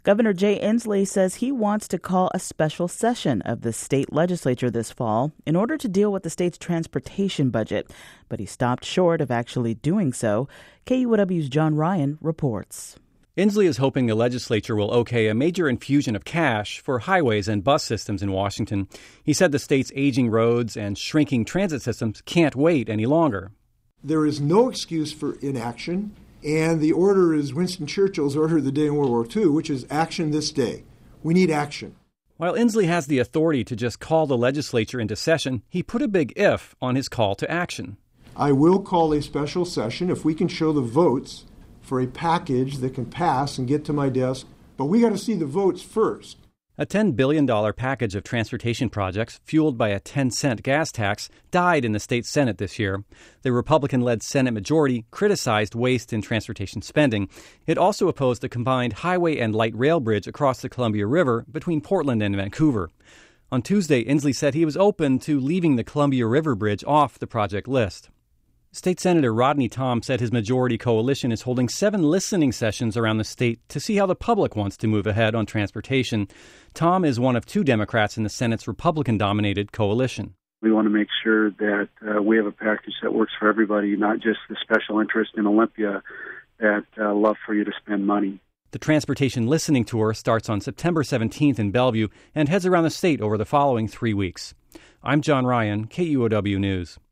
Governor Jay Inslee says he wants to call a special session of the state legislature this fall in order to deal with the state's transportation budget, but he stopped short of actually doing so. KUOW's John Ryan reports. Inslee is hoping the legislature will okay a major infusion of cash for highways and bus systems in Washington. He said the state's aging roads and shrinking transit systems can't wait any longer. There is no excuse for inaction. And the order is Winston Churchill's order of the day in World War II, which is action this day. We need action. While Inslee has the authority to just call the legislature into session, he put a big if on his call to action. I will call a special session if we can show the votes for a package that can pass and get to my desk. But we got to see the votes first. A $10 billion package of transportation projects, fueled by a 10-cent gas tax, died in the state Senate this year. The Republican-led Senate majority criticized waste in transportation spending. It also opposed a combined highway and light rail bridge across the Columbia River between Portland and Vancouver. On Tuesday, Inslee said he was open to leaving the Columbia River Bridge off the project list. State Senator Rodney Tom said his majority coalition is holding 7 listening sessions around the state to see how the public wants to move ahead on transportation. Tom is one of 2 Democrats in the Senate's Republican-dominated coalition. We want to make sure that we have a package that works for everybody, not just the special interest in Olympia that love for you to spend money. The Transportation Listening Tour starts on September 17th in Bellevue and heads around the state over the following 3 weeks. I'm John Ryan, KUOW News.